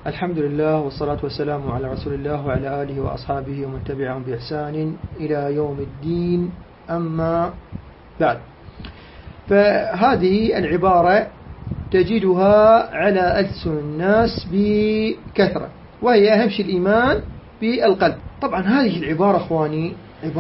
الحمد لله والصلاة والسلام على رسول الله وعلى آله وأصحابه ومن تبعهم بإحسان إلى يوم الدين. أما بعد، فهذه العبارة تجدها على ألسن الناس بكثرة، وهي أهم شيء الإيمان بالقلب. طبعا هذه العبارة أخواني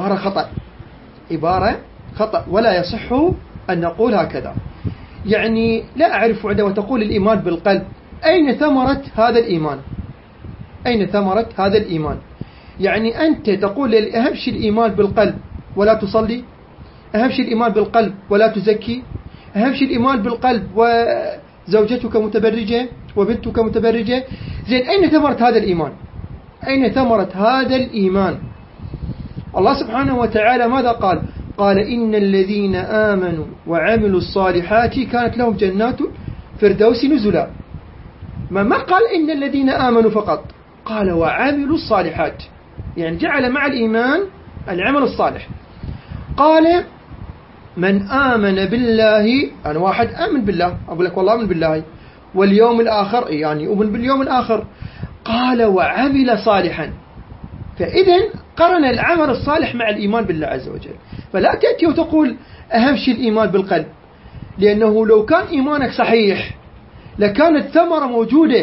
عبارة خطأ ولا يصح أن نقول هكذا. يعني لا أعرف عندما تقول الإيمان بالقلب أين ثمرة هذا الإيمان؟ أين ثمرة هذا الإيمان؟ يعني أنت تقول أهم شيء الإيمان بالقلب ولا تصلي، أهم شيء الإيمان بالقلب ولا تزكي، أهم شيء الإيمان بالقلب وزوجتك متبرجة وبنتك متبرجة. زين، أين ثمرة هذا الإيمان؟ أين ثمرة هذا الإيمان؟ الله سبحانه وتعالى ماذا قال؟ قال إن الذين آمنوا وعملوا الصالحات كانت لهم جنات فردوس نزلا. ما قال إن الذين آمنوا فقط، قال وعملوا الصالحات، يعني جعل مع الإيمان العمل الصالح. قال من آمن بالله، أنا واحد آمن بالله، أقول لك والله آمن بالله واليوم الآخر، يعني أؤمن باليوم الآخر. قال وعمل صالحا، فإذا قرن العمل الصالح مع الإيمان بالله عز وجل. فلا تأتي وتقول أهم شيء الإيمان بالقلب، لأنه لو كان إيمانك صحيح لكانت ثمرة موجودة،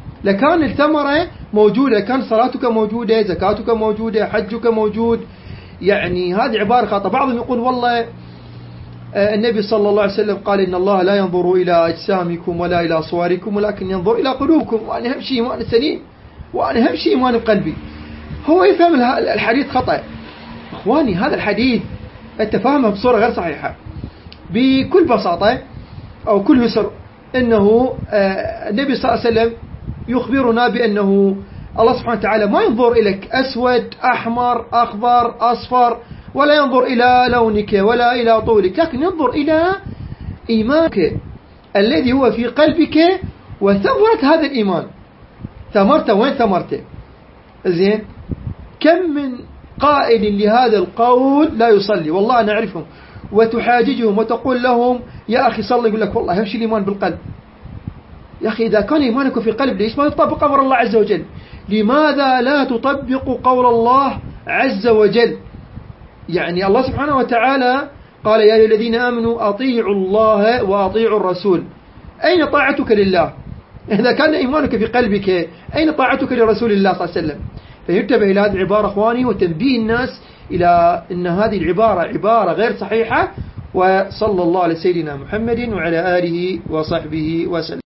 كان صلاتك موجودة، زكاتك موجودة، حجك موجود. يعني هذه عبارة خاطئة. بعضهم يقول والله النبي صلى الله عليه وسلم قال إن الله لا ينظر إلى أجسامكم ولا إلى صوركم ولكن ينظر إلى قلوبكم، وأنا أهم شيء إيمان سليم، وأنا أهم شيء إيمان بقلبي. هو يفهم الحديث خطأ. إخواني، هذا الحديث أنت فاهمه بصورة غير صحيحة. بكل بساطة أو كل يسر، إنه النبي صلى الله عليه وسلم يخبرنا بأنه الله سبحانه وتعالى ما ينظر إليك أسود أحمر أخضر أصفر، ولا ينظر إلى لونك ولا إلى طولك، لكن ينظر إلى إيمانك الذي هو في قلبك وثمرة هذا الإيمان. ثمرته وين ثمرته؟ زين، كم من قائل لهذا القول لا يصلي، والله أنا أعرفهم، وتحاججهم وتقول لهم يا أخي صلي، يقول لك والله همشي الإيمان بالقلب. يا أخي إذا كان إيمانك في قلب ليش ما تطبق أمر الله عز وجل؟ لماذا لا تطبق قول الله عز وجل؟ يعني الله سبحانه وتعالى قال يا أيها الذين آمنوا أطيعوا الله وأطيعوا الرسول. أين طاعتك لله؟ إذا كان إيمانك في قلبك أين طاعتك لرسول الله صلى الله عليه وسلم؟ فينتبه إلى هذه العبارة أخواني، وتنبيه الناس إلى أن هذه العبارة عبارة غير صحيحة. وصلى الله على سيدنا محمد وعلى آله وصحبه وسلم.